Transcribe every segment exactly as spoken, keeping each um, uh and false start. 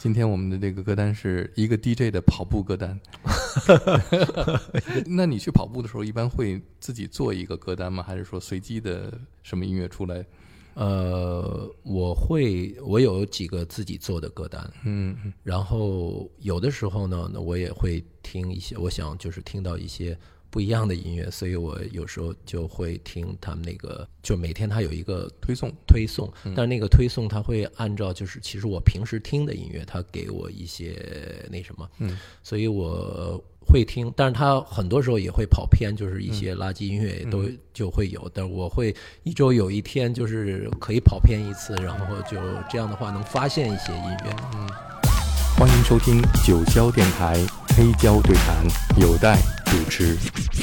今天我们的这个歌单是一个 D J 的跑步歌单。那你去跑步的时候，一般会自己做一个歌单吗？还是说随机的什么音乐出来？ 呃，我会，我有几个自己做的歌单， 嗯， 然后有的时候呢，我也会听一些，我想就是听到一些不一样的音乐，所以我有时候就会听他们那个，就每天他有一个推送推送，但是那个推送他会按照就是其实我平时听的音乐，他给我一些那什么， 嗯， 所以我会听，但是他很多时候也会跑偏，就是一些垃圾音乐都就会有，但我会一周有一天就是可以跑偏一次，然后就这样的话能发现一些音乐。 嗯，欢迎收听九霄电台黑胶对谈，有待主持。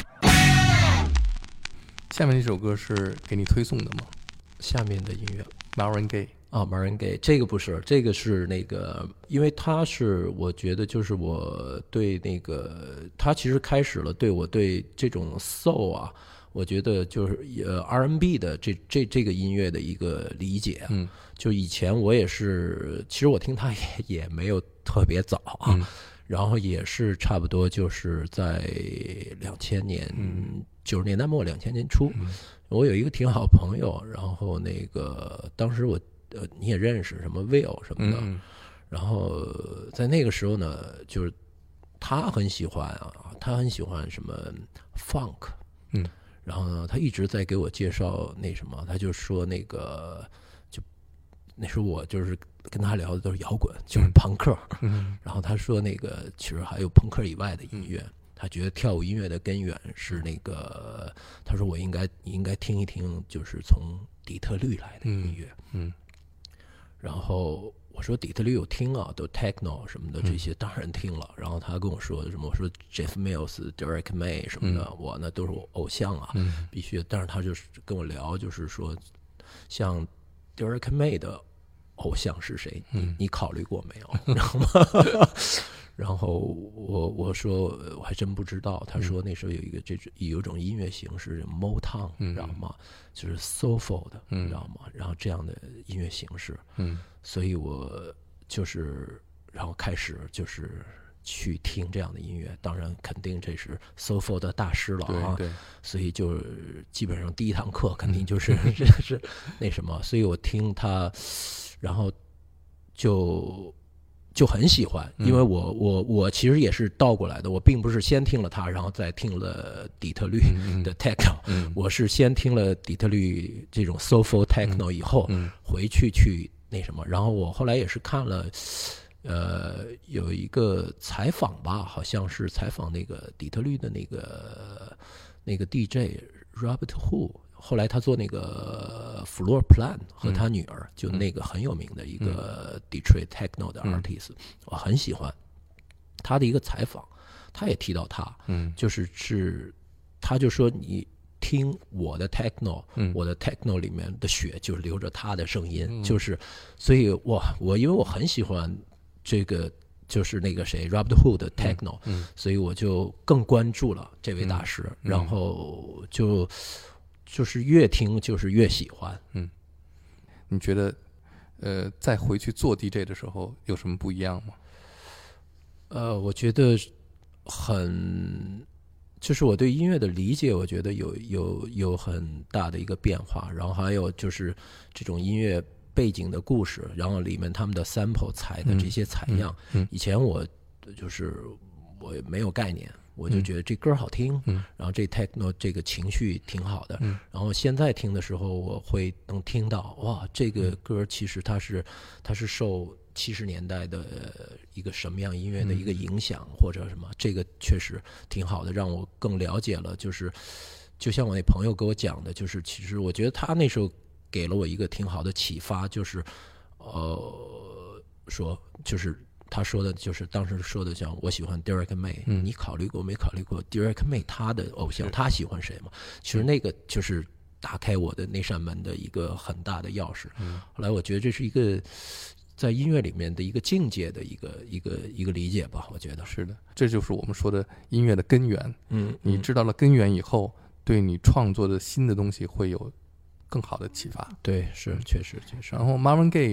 下面这首歌是给你推送的吗？ 下面的音乐 Marvin Gaye 啊 Marvin Gaye 这个不是，这个是那个，因为他是我觉得就是我对那个他其实开始了对我对这种 soul 啊，我觉得就是呃 R and B 的这这这个音乐的一个理解。 嗯， 就以前我也是，其实我听他也也没有特别早啊。 嗯， 然后也是差不多就是在两千年九十年代末两千年初， 嗯， 我有一个挺好的朋友，然后那个当时我呃你也认识什么 Will 什么的， 嗯， 然后在那个时候呢，就是他很喜欢啊，他很喜欢什么 Funk， 嗯， 然后呢他一直在给我介绍那什么，他就说那个就那时候我就是跟他聊的都是摇滚，就是朋克， 嗯， 然后他说那个其实还有朋克以外的音乐，他觉得跳舞音乐的根源是那个，他说我应该应该听一听，就是从底特律来的音乐， 嗯，嗯， 然后我说底特律有听啊，都 techno 什么的这些当然听了，然后他跟我说什么，我说 Jeff Mills、Derek May 什么的， 嗯， 我那都是我偶像啊， 嗯， 必须，但是他就是跟我聊，就是说像 Derek May 的偶像是谁？你你考虑过没有？然后然后我我说我还真不知道。他说那时候有一个这种有一种音乐形式 Motown，你知道吗？就是 soulful 的，你知道吗？然后这样的音乐形式，嗯，所以我就是然后开始就是去听这样的音乐，当然肯定这是 soulful 的大师了啊， 对对， 所以就基本上第一堂课肯定就是是是那什么，所以我听他。然后就就很喜欢，因为我我我其实也是倒过来的，我并不是先听了他，然后再听了底特律的 techno，嗯，我是先听了底特律这种 soulful techno 以后，嗯，回去去那什么，然后我后来也是看了，呃，有一个采访吧，好像是采访那个底特律的那个那个 D J Robert Hu。后来他做那个 Floor Plan 和他女儿，嗯，就那个很有名的一个 Detroit Techno 的 artist，嗯，我很喜欢他的一个采访，他也提到他，嗯，就是是他就说你听我的 Techno，嗯，我的 Techno 里面的血就流着他的声音，嗯，就是所以哇，我因为我很喜欢这个就是那个谁 Robert Hu 的 Techno，嗯，所以我就更关注了这位大师，嗯，然后就。就是越听就是越喜欢。 嗯，你觉得呃再回去做 D J 的时候有什么不一样吗？ 呃我觉得很就是我对音乐的理解，我觉得有有有很大的一个变化，然后还有就是这种音乐背景的故事，然后里面他们的 sample 采的这些采样，嗯嗯嗯，以前我就是我没有概念，我就觉得这歌好听，嗯，然后这 techno 这个情绪挺好的，嗯，然后现在听的时候，我会能听到，哇，这个歌其实它是它是受七十年代的一个什么样音乐的一个影响，嗯，或者什么，这个确实挺好的，让我更了解了，就是就像我那朋友给我讲的，就是其实我觉得他那时候给了我一个挺好的启发，就是呃说就是。他说的就是当时说的像我喜欢 Derek May，嗯，你考虑过没考虑过 Derek May 他的偶像他喜欢谁吗？其实那个就是打开我的那扇门的一个很大的钥匙，嗯，后来我觉得这是一个在音乐里面的一个境界的一个一个一个理解吧，我觉得是的，这就是我们说的音乐的根源， 嗯， 你知道了根源以后，对你创作的新的东西会有更好的启发。 对，是确实确实。 然后 Marvin Gaye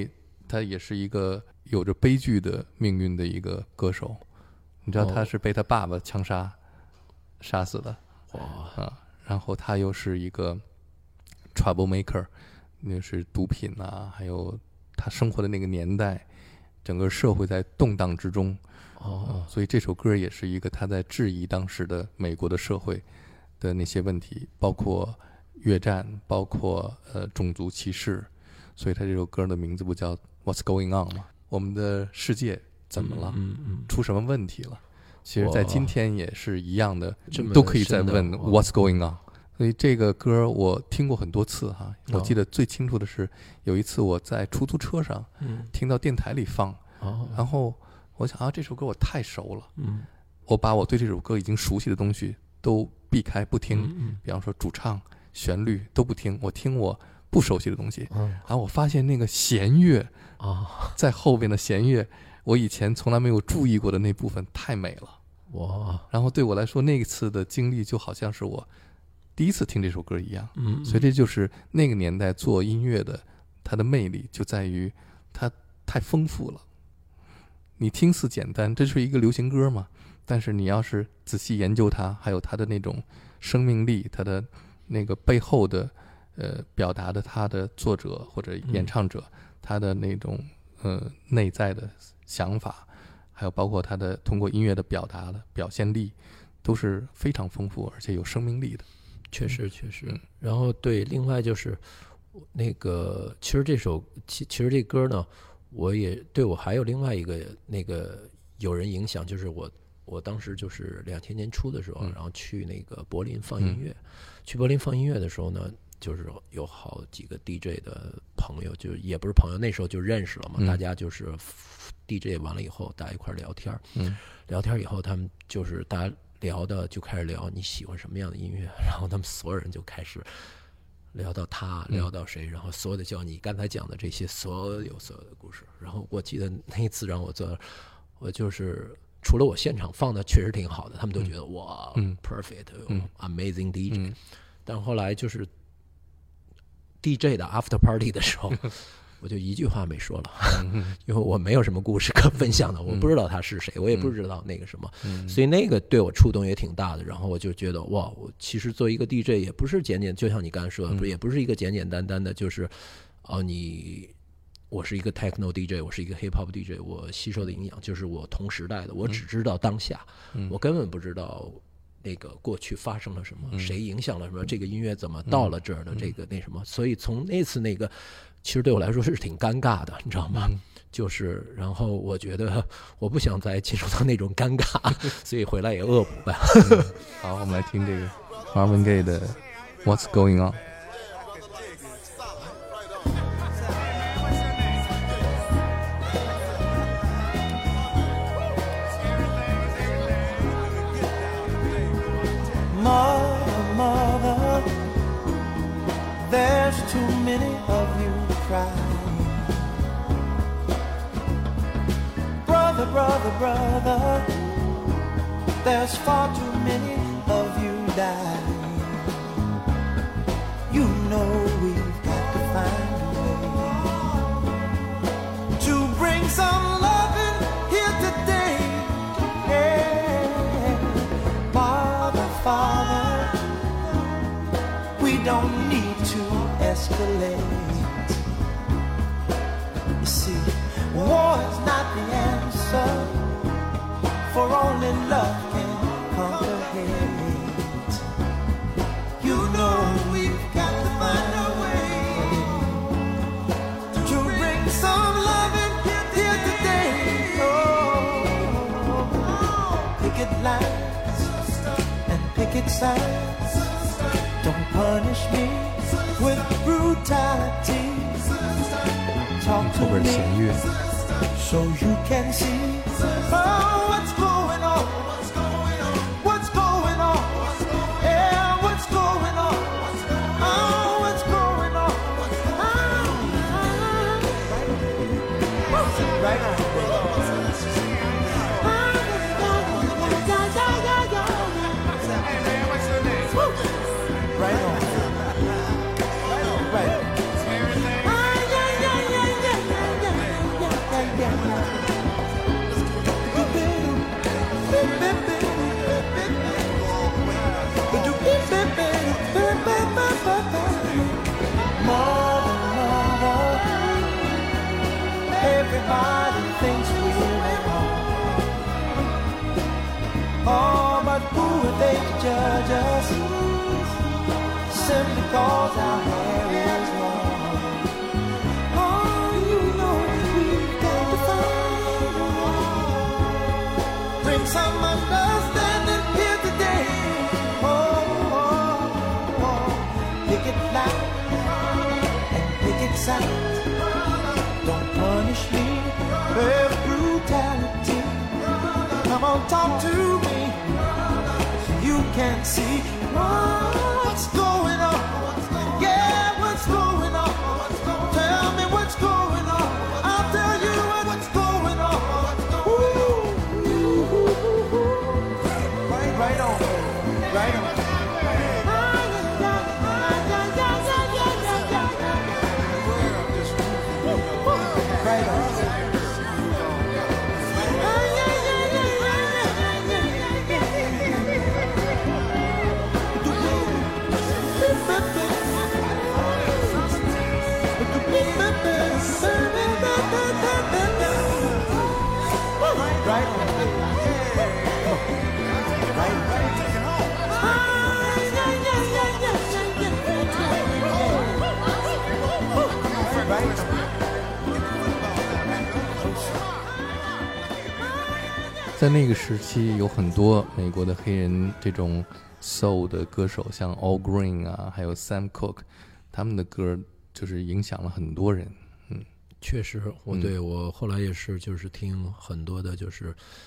他也是一个有着悲剧的命运的一个歌手。你知道他是被他爸爸枪杀、哦、杀死的。 哇啊！然后他又是一个 trouble maker， 那是毒品啊，还有他生活的那个年代，整个社会在动荡之中。 哦、 啊，所以这首歌也是一个他在质疑当时的美国的社会的那些问题，包括越战，包括呃种族歧视。所以他这首歌的名字不叫 What's Going On 吗？我们的世界怎么了？ 嗯嗯， 出什么问题了？其实在今天也是一样的， 的都可以再问 What's Going On。所以这个歌我听过很多次哈，我记得最清楚的是有一次我在出租车上听到电台里放， 哦、 然后我想啊，这首歌我太熟了， 嗯， 我把我对这首歌已经熟悉的东西都避开不听， 嗯嗯、 比方说主唱、旋律都不听，我听我不熟悉的东西。 嗯、 然后我发现那个弦乐啊、哦， 在后边的弦乐，我以前从来没有注意过的那部分太美了。 哇！ 然后对我来说，那次的经历就好像是我第一次听这首歌一样。 嗯， 所以这就是那个年代做音乐的它的魅力，就在于它太丰富了。你听似简单，这是一个流行歌嘛，但是你要是仔细研究它，还有它的那种生命力，它的那个背后的呃表达的它的作者或者演唱者，嗯、他的那种呃内在的想法。还有包括他的通过音乐的表达的表现力都是非常丰富而且有生命力的。 确实确实、嗯、然后对，另外就是那个其实这首其其实这歌呢，我也对我还有另外一个那个有人影响，就是我我当时就是两千年初的时候、嗯、然后去那个柏林放音乐、嗯、去柏林放音乐的时候呢，就是有好几个 D J 的朋友，就也不是朋友，那时候就认识了嘛、嗯、大家就是 D J 完了以后大家一块聊天， 嗯， 聊天以后他们就是大家聊的就开始聊你喜欢什么样的音乐，然后他们所有人就开始聊到他，聊到谁，然后所有的叫你刚才讲的这些所有所有的故事。然后我记得那一次让我做，我就是除了我现场放的确实挺好的，他们都觉得、嗯、哇、 嗯、 perfect、 嗯、 amazing D J、 嗯、 但后来就是 D J 的 after party 的时候我就一句话没说了，因为我没有什么故事可分享的，我不知道他是谁，我也不知道那个什么，所以那个对我触动也挺大的。然后我就觉得哇，我其实做一个 D J 也不是简简，就像你刚才说的，也不是一个简简单单的，就是哦，你我是一个 techno D J， 我是一个 hip hop D J， 我吸收的营养就是我同时代的，我只知道当下，我根本不知道那个过去发生了什么，谁影响了什么，这个音乐怎么到了这儿的，这个那什么。所以从那次那个其实对我来说是挺尴尬的，你知道吗？就是然后我觉得我不想再进入到那种尴尬，所以回来也恶补吧。 好，我们来听这个 Marvin Gaye 的 What's Going On。 Mother, mother, there's too many of you crying. Brother, brother, brother, there's far too many of you dying. You know we've got to find a way to bring some love in here today. Yeah, Father, Father, we don't need to escalate. You see, war is not the answer, for only love can conquer hate. You know we've got to find a way to bring some love in here today. Oh, picket lines and picket signs, don't punish me with brutality. Talk to me so you can see oh, what's going on. What's going on? Yeah, what's going on? Oh, what's going on? Oh, right on. Right on. Right on. some understanding here today. Oh, oh, oh. Pick it loud and pick it sound. Don't punish me with brutality. Come on, talk to me. You can see what's going on. Yeah, what's going on? Tell me what's going on. I'll tell you what's going on. Ooh, right on, right on. Right on. Right on. Right, right. Right. 在那个时期，有很多美国的黑人这种 soul 的歌手，像 Al Green 啊，还有 Sam Cooke， 他们的歌就是影响了很多人。嗯， 确实，我对、嗯、我后来也是，就是听很多的，就是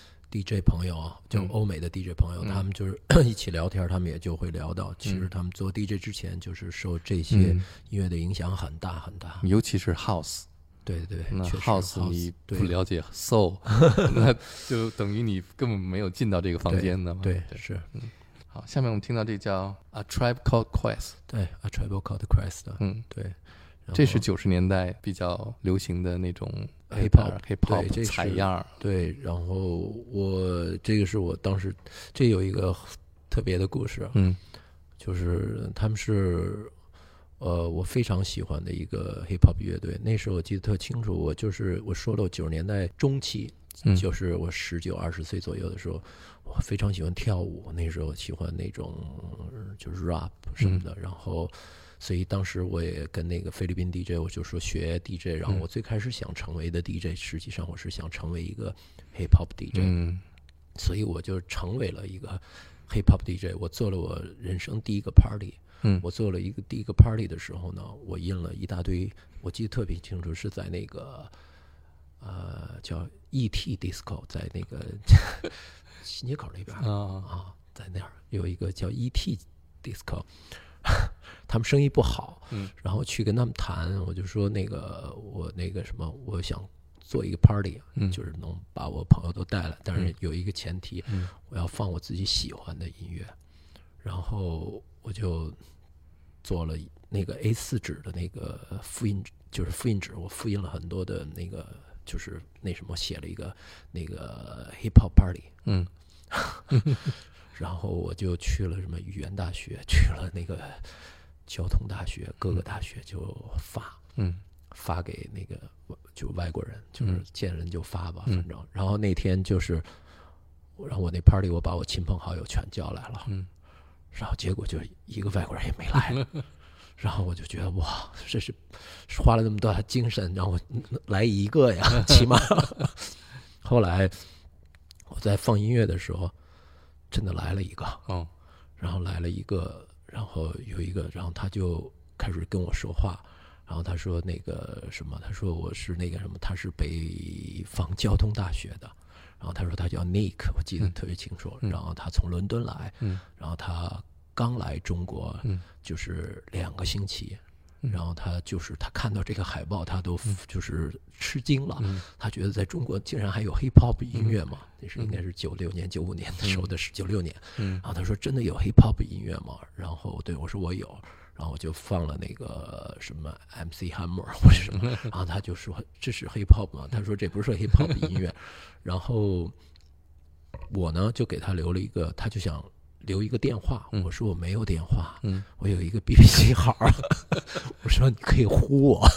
D J 朋友啊，就欧美的 D J 朋友，嗯、他们就是一起聊天，他们也就会聊到，其实他们做 D J 之前，就是受这些音乐的影响很大很大， 尤其是 House。 对对， 那 House 你不了解 Soul， 那就等于你根本没有进到这个房间的嘛。 对，对是。 嗯，好，下面我们听到这叫 A Tribe Called Quest。 对 ，A Tribe Called Quest。嗯，对。 这是九十年代比较流行的那种 hip hop hip hop 采样。 对，然后我这个是我当时这有一个特别的故事， 嗯， 就是他们是呃我非常喜欢的一个 hip hop 乐队。那时候我记得特清楚，我就是我说了，我九十年代中期， 嗯、 就是我十九二十岁左右的时候，我非常喜欢跳舞。那时候喜欢那种就是 rap 什么的，嗯、然后。所以当时我也跟那个菲律宾 D J， 我就说学 D J， 然后我最开始想成为的 D J，、嗯、实际上我是想成为一个 hip hop D J，、 嗯、 所以我就成为了一个 hip hop D J。我做了我人生第一个 party，、 嗯、 我做了一个第一个 party 的时候呢，我印了一大堆，我记得特别清楚，是在那个呃叫 E T Disco， 在那个新街口那边啊、 哦、 啊，在那儿有一个叫 E T Disco。他们生意不好， 嗯， 然后去跟他们谈，我就说那个我那个什么，我想做一个 party，、 嗯、 就是能把我朋友都带来，但是有一个前提， 嗯、 我要放我自己喜欢的音乐，然后我就做了那个 A 四 纸的那个复印，就是复印纸，我复印了很多的那个，就是那什么，写了一个那个 hip hop party， 嗯。 然后我就去了什么语言大学，去了那个交通大学，各个大学就发， 嗯， 发给那个就外国人，就是见人就发吧， 嗯、 反正。然后那天就是，然后我那 party 我把我亲朋好友全叫来了， 嗯， 然后结果就一个外国人也没来，然后我就觉得哇，这是花了那么多精神让我来一个呀，起码。后来我在放音乐的时候。真的来了一个， 哦， 然后来了一个，然后有一个，然后他就开始跟我说话，然后他说那个什么，他说我是那个什么，他是北方交通大学的，然后他说他叫 Nick， 我记得特别清楚， 嗯、 然后他从伦敦来， 嗯、 然后他刚来中国， 嗯、 就是两个星期。 嗯、 然后他就是他看到这个海报，他都就是吃惊了。 嗯、 他觉得在中国竟然还有 hip hop 音乐嘛？那、嗯、是应该是九六年、九五年的时候的是九六年。 嗯， 然后他说真的有 hip hop 音乐吗？然后对我说我有，然后我就放了那个什么 M C Hammer 或者什么，然后他就说这是 hip hop 吗？他说这不是 hip hop 音乐。然后我呢就给他留了一个，他就想。留一个电话，我说我没有电话， 嗯， 我有一个 B B 机号，我说你可以呼我，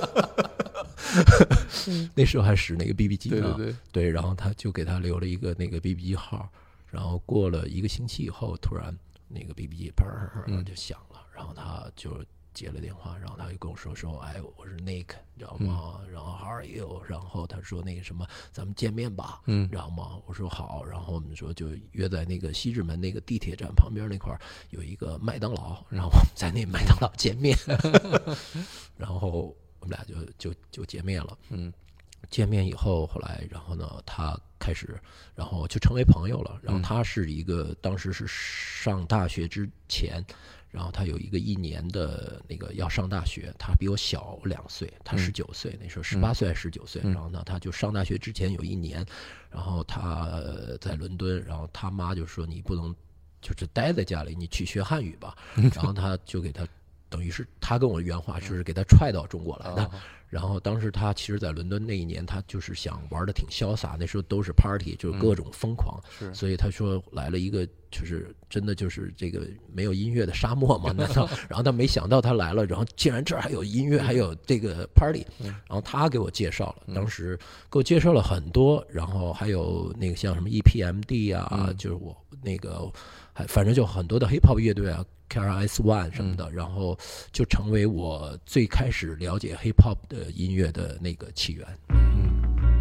那时候还使那个 B B 机呢， 对对对， 对，然后他就给他留了一个那个 B B 机号，然后过了一个星期以后，突然那个 B B 机砰就响了，然后他就接了电话，然后他就跟我说说，哎，我是 Nick， 你知道吗？嗯、然后 How are you？ 然后他说那个什么，咱们见面吧，嗯，知道吗？我说好，然后我们说就约在那个西直门那个地铁站旁边那块有一个麦当劳，然后我们在那麦当劳见面，然后我们俩就就就见面了，嗯。见面以后，后来，然后呢，他开始，然后就成为朋友了。然后他是一个，当时是上大学之前，然后他有一个一年的那个要上大学，他比我小两岁，他十九岁，那时候十八岁还是十九岁。然后呢，他就上大学之前有一年，然后他在伦敦，然后他妈就说你不能就是待在家里，你去学汉语吧。然后他就给他，等于是他跟我原话就是给他踹到中国来的。然后当时他其实在伦敦那一年他就是想玩的挺潇洒，那时候都是 party 就是各种疯狂、嗯、所以他说来了一个就是真的就是这个没有音乐的沙漠嘛，难道然后他没想到他来了，然后竟然这儿还有音乐还有这个 party， 然后他给我介绍了，当时给我介绍了很多，然后还有那个像什么 E P M D 啊、嗯、就是我那个还反正就很多的 hip hop 乐队啊K R S One 什么的、嗯、然后就成为我最开始了解 hip hop 的音乐的那个起源。嗯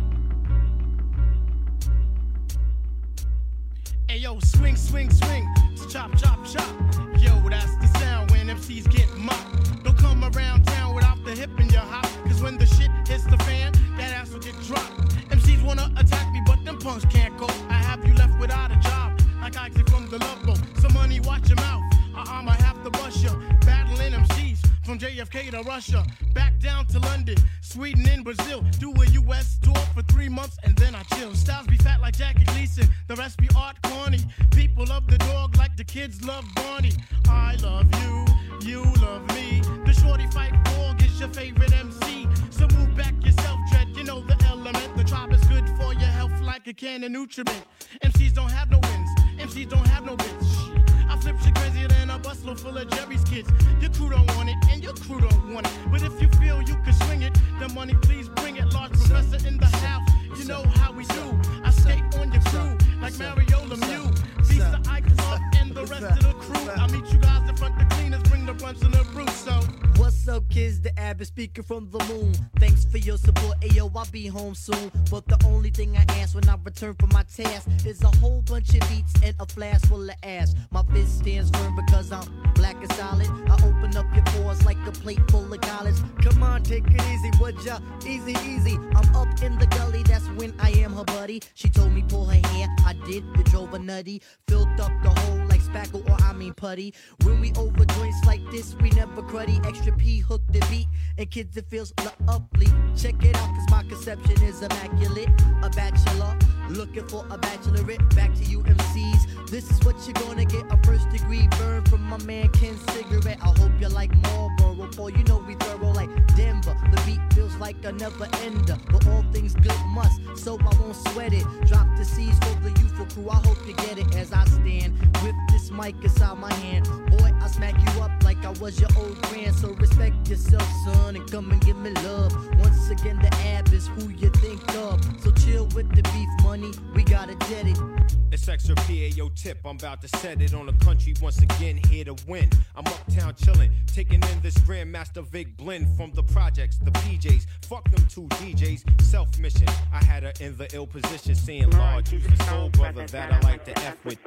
Hey yo, swing, swing, swing, chop, chop, chop. Yo, that's the sound when M Cs get mocked. Don't come around town without the hip in your hop, cause when the shit hits the fan, that ass will get dropped. M Cs wanna attack me, but them punks can't go. I have you left without a job, like Isaac from the Love Boat. Some money, watch your mouth. I might have to bust ya. Battling M Cs from J F K to Russia, back down to London, Sweden and Brazil. Do a U S tour for three months and then I chill. Styles be fat like Jackie Gleason, the rest be art corny. People love the dog like the kids love Barney. I love you, you love me. The shorty fight dog is your favorite M C. So move back yourself, Dread, you know the element. The tribe is good for your health like a can of nutriment. M Cs don't have no wins, M Cs don't have no bits. I flip shit crazier than a busload full of Jerry's kids. Your crew don't want it, and your crew don't want it. But if you feel you can swing it, the money please bring it. Large professor in the house, you know how we do. I skate on your crew like Mario Lemieux. Beats the Ike up and the rest of the crew. I meet you guys in front the cleaners, bring the blunts and the brew. So what's up, kids? The Abbott speaking from the moon. Thanks for your support. Ayo, I'll be home soon. But the only thing I ask when I return from my task is a whole bunch of beats and a flask full of ass. My fist stands firm because I'm black and solid. I open up your pores like a plate full of college. Come on, take it easy, would ya? Easy, easy. I'm up in the gully, that's when I am her buddy. She told me pull her hair, I did, it drove her nutty. Filled up the hole like spackle or I mean putty. When we over joints like this, we never cruddy. Extra P hook the beat, and kids it feels lovely. Check it out, cause my conception is immaculate. A bachelor, looking for a bachelorette. Back to you M Cs, this is what you're gonna get. A first degree burn from my man Ken's cigarette. I hope you like Marlboro, for you know we thorough like Denver. The beat feels like a never ender, but all things good must, so I won't sweat it. Drop the C's for the youthful crew, I hope you get it. As I stand with this mic inside my hand, boy, I smack you up like I was your old friend. So respect yourself, son, and come and give me love. Once again, the Ab is who you think of, so chill with the beef money, we got it dead. It's extra P A O tip, I'm about to set it on the country once again, here to win. I'm uptown chillin', taking in this Grandmaster Vic blend from the projects, the P Js. Fuck them two D Js, self-mission. I had her in the ill position, saying, Lord, you's the soul brother that I like to F with.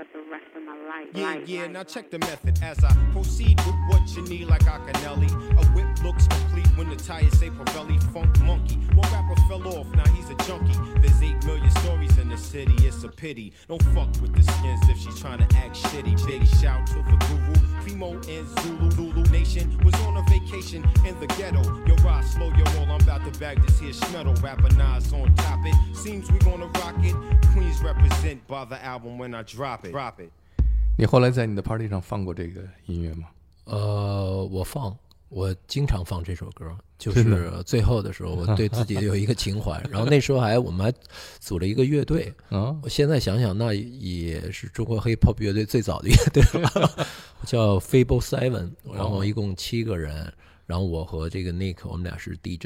Yeah, yeah, now check the method as I proceed with what you need like Acanelli. A whip looks complete when the tires say Pirelli. Funk monkey, one rapper fell off, now he's a junkie. There's eight million stories in the city, it's a pity. Don't fuck with the skins if she's trying to act shitty. Big shout to the guru, Primo and Zulu. Zulu Nation was on a vacation in the ghetto. Yo, Rod, slow your roll, I'm about to bag this here schmeddle. Rapper Nas on top it, seems we gonna rock it. Queens represent by the album when I drop it. Drop it. 你后来在你的 party 上放过这个音乐吗？ 呃，我放，我经常放这首歌，就是最后的时候，我对自己有一个情怀。然后那时候还我们还组了一个乐队，啊，我现在想想，那也是中国 hip hop 乐队最早的乐队了，叫 Fable Seven， 然后一共七个人，然后我和这个 Nick， 我们俩是 D J。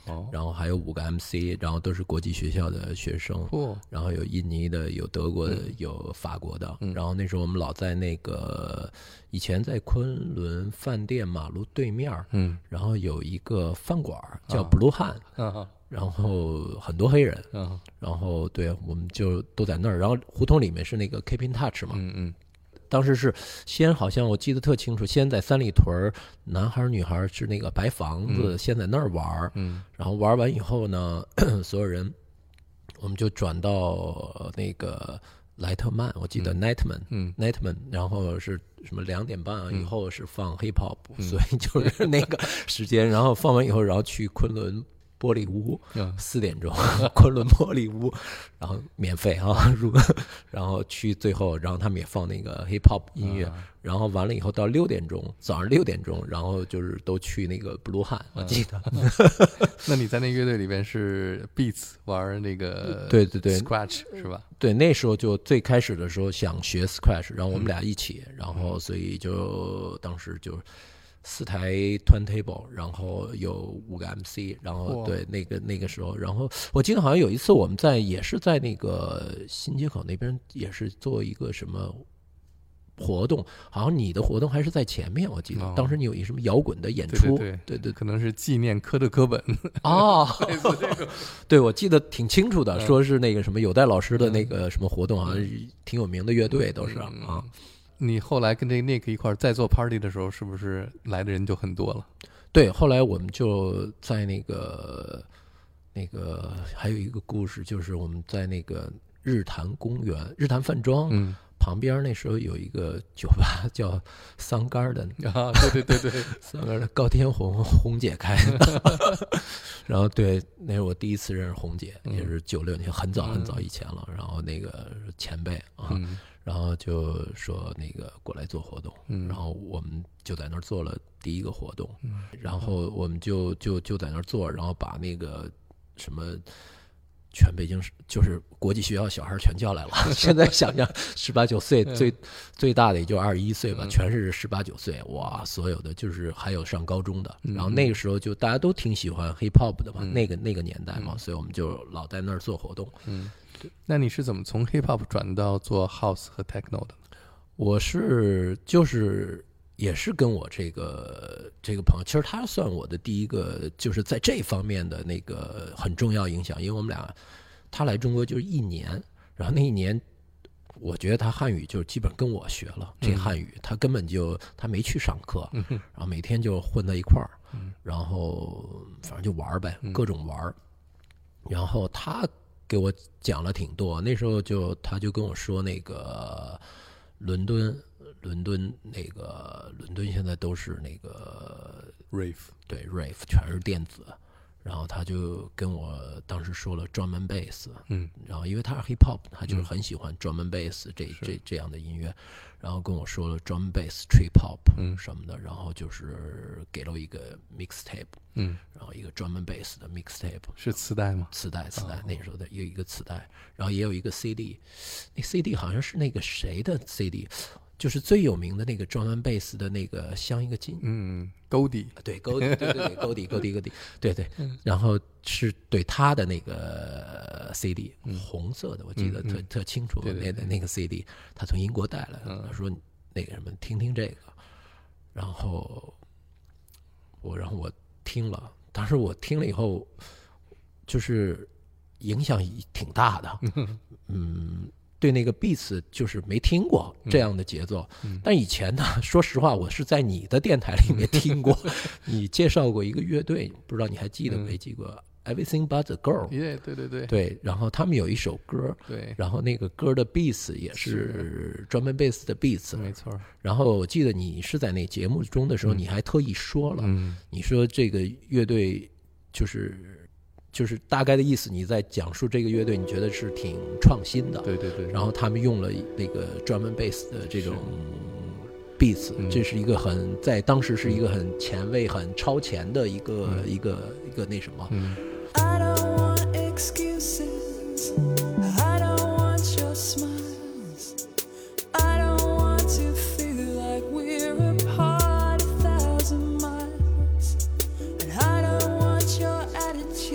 哦， 然后还有五个 M C， 然后都是国际学校的学生， 嚯， 然后有印尼的，有德国的， 嗯有法国的。 嗯然后那时候我们老在那个以前在昆仑饭店马路对面， 嗯然后有一个饭馆叫啊 Blue Han，、 啊然后很多黑人， 啊然后对我们就都在那儿。然后胡同里面是那个 Keep in Touch 嘛， 嗯嗯当时是先好像我记得特清楚，先在三里屯儿，男孩儿女孩儿是那个白房子， 嗯先在那儿玩儿， 嗯然后玩完以后呢，所有人我们就转到呃那个莱特曼，我记得 Nightman， 嗯 Nightman，然后是什么两点半啊， 嗯以后是放 hip hop，、 嗯所以就是那个时间，然后放完以后，然后去昆仑玻璃屋， 嗯四点钟，昆仑玻璃屋，然后免费啊，如果然后去最后，然后他们也放那个 hip hop 音乐， 啊然后完了以后到六点钟，早上六点钟，然后就是都去那个 Blue Han，我记得， 那你在那乐队里边是 Beats 玩那个对对对 Scratch 是吧？ 对，那时候就最开始的时候想学 Scratch，然后我们俩一起，然后所以就当时就四台 turntable， 然后有五个 M C， 然后哇对那个那个时候，然后我记得好像有一次我们在也是在那个新街口那边也是做一个什么。活动好像你的活动还是在前面，我记得、 哦当时你有一什么摇滚的演对出， 对对对对可能是纪念科特·科本。 哦，对，我记得挺清楚的， 嗯说是那个什么有代老师的那个什么活动，好像是挺有名的乐队都是嗯啊。 你后来跟这个 Nick 一块儿再做 party 的时候，是不是来的人就很多了？ 对，后来我们就在那个那个还有一个故事，就是我们在那个日坛公园、日坛饭庄嗯旁边，那时候有一个酒吧叫 Sun Garden， 啊，对对对对， Sun Garden 高天红红姐开的。然后对，那是我第一次认识红姐， 嗯也是九六年，很早很早以前了。然后那个前辈啊， 嗯然后就说那个过来做活动， 嗯然后我们就在那儿做了第一个活动，然后我们就就就在那儿做，然后把那个什么全北京市就是国际学校小孩全叫来了。现在想想，十八九岁最最大的也就二十一岁吧， 嗯全是十八九岁，哇，所有的就是还有上高中的， 嗯然后那个时候就大家都挺喜欢 hip hop 的嘛， 嗯那个那个年代嘛， 嗯所以我们就老在那儿做活动。 嗯，那你是怎么从 hip hop 转到做 house 和 techno 的？ 我是就是也是跟我这个这个朋友，其实他算我的第一个，就是在这方面的那个很重要影响，因为我们俩他来中国就是一年，然后那一年我觉得他汉语就基本跟我学了这汉语，他根本就他没去上课，然后每天就混在一块儿，然后反正就玩呗，各种玩。然后他给我讲了挺多，那时候就他就跟我说那个伦敦，伦敦那个伦敦现在都是那个 rave， 对 rave 全是电子，然后他就跟我当时说了 drum and bass， 嗯， 然后因为他是 hip hop， 他就是很喜欢 drum and bass 这、这这样的音乐，然后跟我说了 drum and bass trip hop 嗯什么的，然后就是给了我一个 mixtape， 嗯， 然后一个 drum and bass 的 mixtape， 是磁带吗？ 磁带磁带哦， 那时候的有一个磁带，然后也有一个 C D， 那 C D 好像是那个谁的 C D， 就是最有名的那个 drum and bass 的那个镶一个金， 嗯，勾底， 对，勾底，对对对，勾底，勾底，勾底，对对，然后是对他的那个 C D， 红色的，我记得特特清楚， 对对对那那个 C D， 他从英国带来的，他说那个什么，听听这个，然后我然后我听了，当时我听了以后，就是影响挺大的，嗯。对那个 beats 就是没听过这样的节奏， 嗯、 但以前呢，说实话，我是在你的电台里面听过，你介绍过一个乐队，不知道你还记得没记过、嗯、？Everything But the Girl， yeah, 对对对对，然后他们有一首歌， 对， 然后那个歌的 beats 也是专门 bass 的 beats， 没错。 然后我记得你是在那节目中的时候， 嗯、 你还特意说了， 嗯、 你说这个乐队就是。就是大概的意思，你在讲述这个乐队，你觉得是挺创新的， 对对对。 然后他们用了那个 drum and bass 的这种 beats，、嗯、这是一个很在当时是一个很前卫、很超前的一个、嗯、一个一个那什么。 嗯 I don't want excuses. I don't want your smiles. I don't want to feel like we're apart a thousand miles. And I don't want your attitude.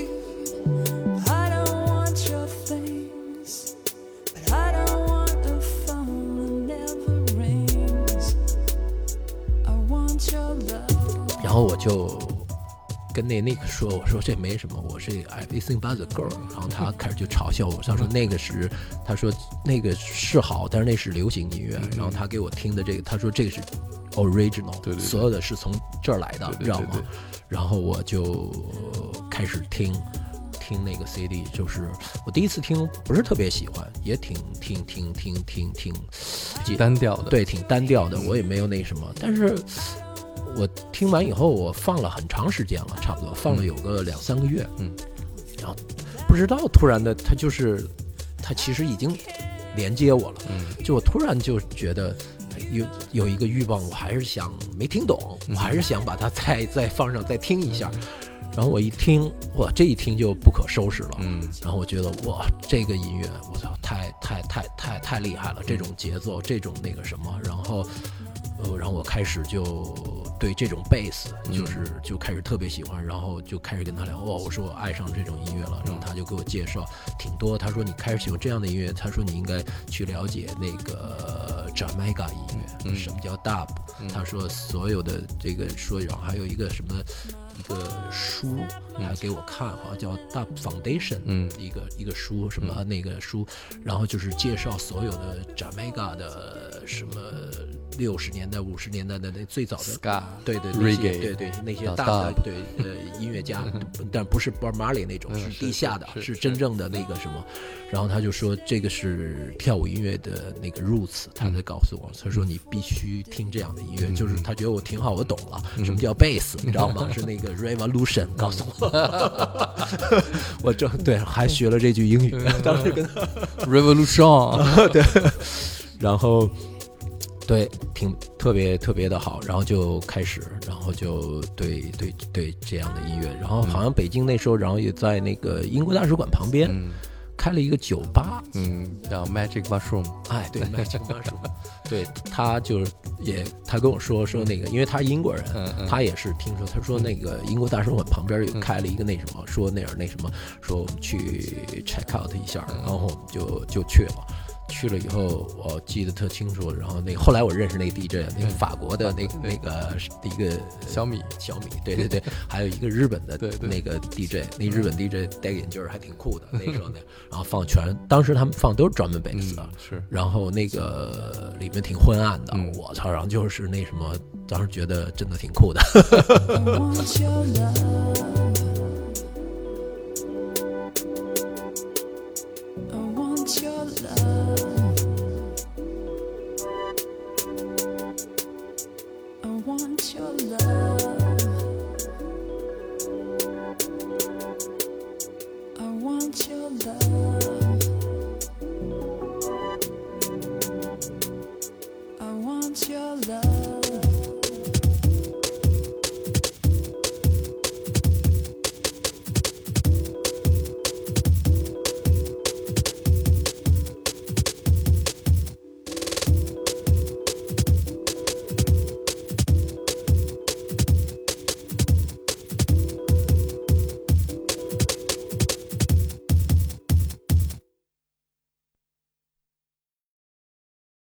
就跟那那个说，我说这没什么，我是 everything but the girl， 然后他开始就嘲笑我，他说那个是，他说那个是好，但是那是流行音乐，然后他给我听的这个，他说这个是 original， 对对对， 所有的是从这儿来的， 对对对对知道吗？然后我就开始听。听那个 C D， 就是我第一次听，不是特别喜欢，也挺挺挺挺挺挺挺单调的， 对，挺单调的，我也没有那什么。但是我听完以后，我放了很长时间了，差不多放了有个两三个月，嗯，然后不知道突然的，他就是他其实已经连接我了，嗯，就我突然就觉得有有一个欲望，我还是想没听懂，我还是想把它再再放上再听一下。然后我一听，哇，这一听就不可收拾了。嗯，然后我觉得，哇，这个音乐，我操，太太太太太厉害了！这种节奏，这种那个什么，然后，呃，然后我开始就对这种贝斯，就是就开始特别喜欢，然后就开始跟他聊，哇，我说我爱上这种音乐了。然后他就给我介绍挺多，他说你开始喜欢这样的音乐，他说你应该去了解那个 Jamaica 音乐，嗯、什么叫 Dub，嗯、他说所有的这个说，然后还有一个什么。一个书还给我看，好像叫 Dub Foundation， 嗯，一个一个书，什么那个书，然后就是介绍所有的 Jamaica 的什么六十年代、五十年代的那最早的 Ska， 对对那些对对那些大的对呃音乐家，但不是 Bob Marley 那种，是地下的，是真正的那个什么。然后他就说这个是跳舞音乐的那个 roots， 他在告诉我，他说你必须听这样的音乐，就是他觉得我挺好，我懂了，什么叫贝斯，你知道吗？是那个 revolution 告诉我，我这对还学了这句英语，当时跟他 revolution 对，然后对挺特别特别的好，然后就开始，然后就对对对这样的音乐，然后好像北京那时候，然后也在那个英国大使馆旁边。嗯开了一个酒吧， 嗯，叫 Magic Mushroom， 哎，对 ，Magic Mushroom， 对，他就是也，他跟我说说那个，因为他英国人，嗯嗯、他也是听说，他说那个英国大使馆旁边有开了一个那什么，说那样那什么，说我们去 check out 一下，然后我们就就去了。去了以后，我记得特清楚。然后那个后来我认识那个 D J， 那个法国的那个那个一个小米小米，对对对，还有一个日本的那个 D J， 那日本 D J 戴眼镜还挺酷的那时候那，然后放全，当时他们放都是专门贝斯的， 是， 然后那个里面挺昏暗的，我操，然后就是那什么，当时觉得真的挺酷的。